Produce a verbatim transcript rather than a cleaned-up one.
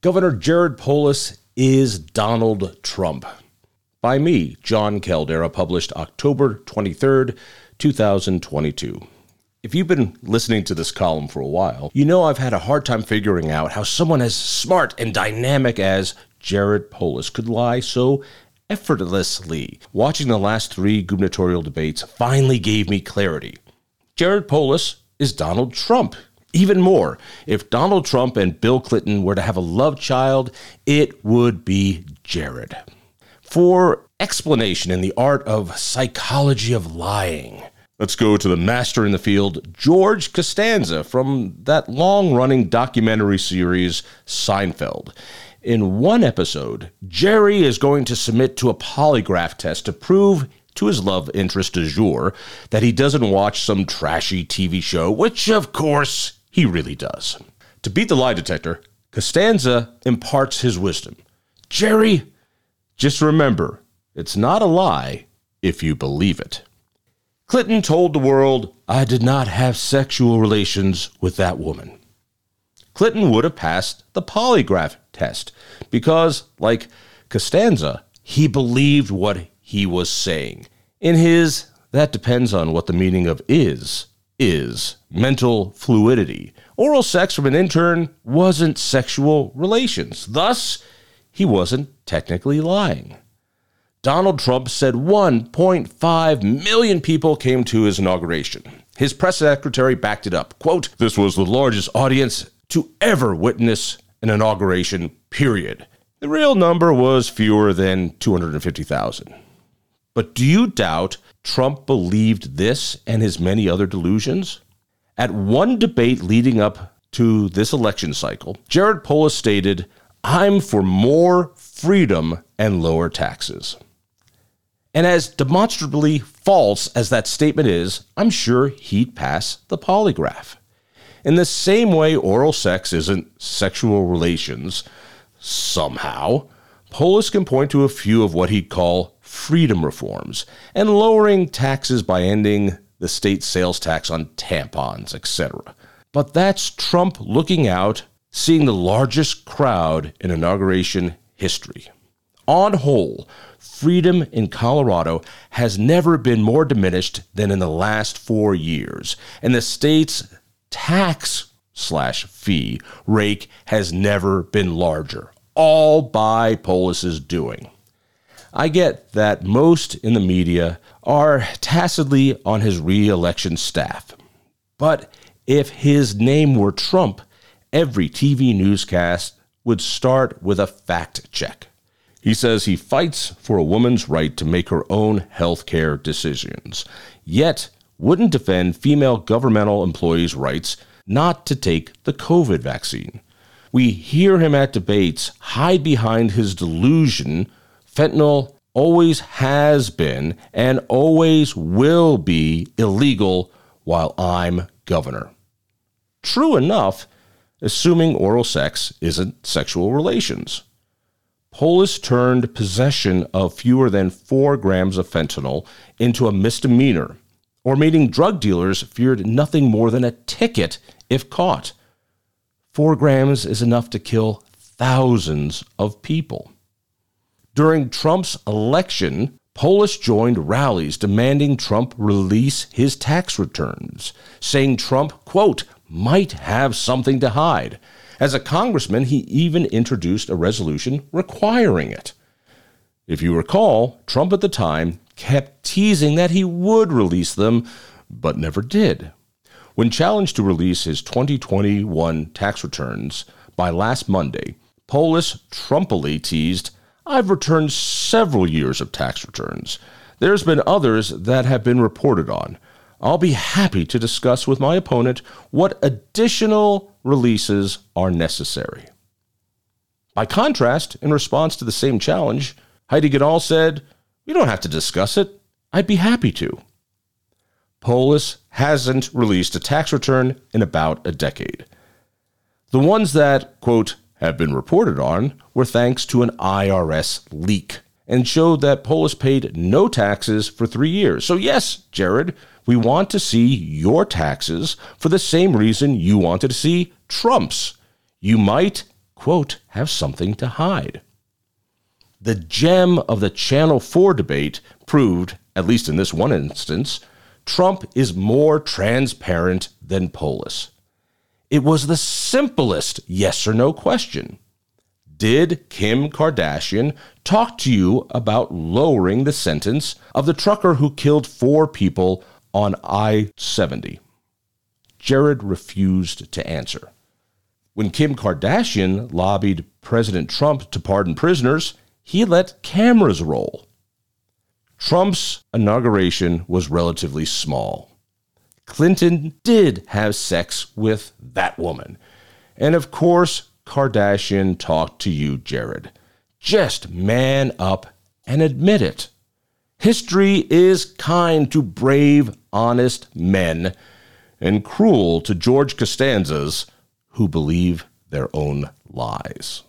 Governor Jared Polis is Donald Trump. By me, John Caldera, published October twenty-third, two thousand twenty-two. If you've been listening to this column for a while, you know I've had a hard time figuring out how someone as smart and dynamic as Jared Polis could lie so effortlessly. Watching the last three gubernatorial debates finally gave me clarity. Jared Polis is Donald Trump. Even more, if Donald Trump and Bill Clinton were to have a love child, it would be Jared. For explanation in the art of psychology of lying, let's go to the master in the field, George Costanza, from that long-running documentary series, Seinfeld. In one episode, Jerry is going to submit to a polygraph test to prove to his love interest du jour that he doesn't watch some trashy T V show, which, of course, he really does. To beat the lie detector, Costanza imparts his wisdom. Jerry, just remember, it's not a lie if you believe it. Clinton told the world, I did not have sexual relations with that woman. Clinton would have passed the polygraph test because, like Costanza, he believed what he was saying. In his, that depends on what the meaning of is, is mental fluidity. Oral sex from an intern wasn't sexual relations. Thus, he wasn't technically lying. Donald Trump said one point five million people came to his inauguration. His press secretary backed it up. Quote, this was the largest audience to ever witness an inauguration, period. The real number was fewer than two hundred fifty thousand. But do you doubt Trump believed this and his many other delusions? At one debate leading up to this election cycle, Jared Polis stated, I'm for more freedom and lower taxes. And as demonstrably false as that statement is, I'm sure he'd pass the polygraph. In the same way oral sex isn't sexual relations, somehow, Polis can point to a few of what he'd call freedom reforms and lowering taxes by ending the state sales tax on tampons, et cetera. But that's Trump looking out, seeing the largest crowd in inauguration history. On whole, freedom in Colorado has never been more diminished than in the last four years, and the state's tax slash fee rake has never been larger, all by Polis's doing. I get that most in the media are tacitly on his re-election staff, but if his name were Trump, every T V newscast would start with a fact check. He says he fights for a woman's right to make her own health care decisions, yet wouldn't defend female governmental employees' rights not to take the COVID vaccine. We hear him at debates hide behind his delusion fentanyl always has been and always will be illegal while I'm governor. True enough, assuming oral sex isn't sexual relations. Polis turned possession of fewer than four grams of fentanyl into a misdemeanor, or meaning drug dealers feared nothing more than a ticket if caught. Four grams is enough to kill thousands of people. During Trump's election, Polis joined rallies demanding Trump release his tax returns, saying Trump, quote, might have something to hide. As a congressman, he even introduced a resolution requiring it. If you recall, Trump at the time kept teasing that he would release them, but never did. When challenged to release his twenty twenty-one tax returns by last Monday, Polis trumpily teased, I've returned several years of tax returns. There's been others that have been reported on. I'll be happy to discuss with my opponent what additional releases are necessary. By contrast, in response to the same challenge, Heidi Goodall said, we don't have to discuss it. I'd be happy to. Polis hasn't released a tax return in about a decade. The ones that, quote, have been reported on were thanks to an I R S leak and showed that Polis paid no taxes for three years. So yes, Jared, we want to see your taxes for the same reason you wanted to see Trump's. You might, quote, have something to hide. The gem of the Channel four debate proved, at least in this one instance, Trump is more transparent than Polis. It was the simplest yes or no question. Did Kim Kardashian talk to you about lowering the sentence of the trucker who killed four people on I seventy? Jared refused to answer. When Kim Kardashian lobbied President Trump to pardon prisoners, he let cameras roll. Trump's inauguration was relatively small. Clinton did have sex with that woman. And of course, Kardashian talked to you, Jared. Just man up and admit it. History is kind to brave, honest men and cruel to George Costanzas who believe their own lies.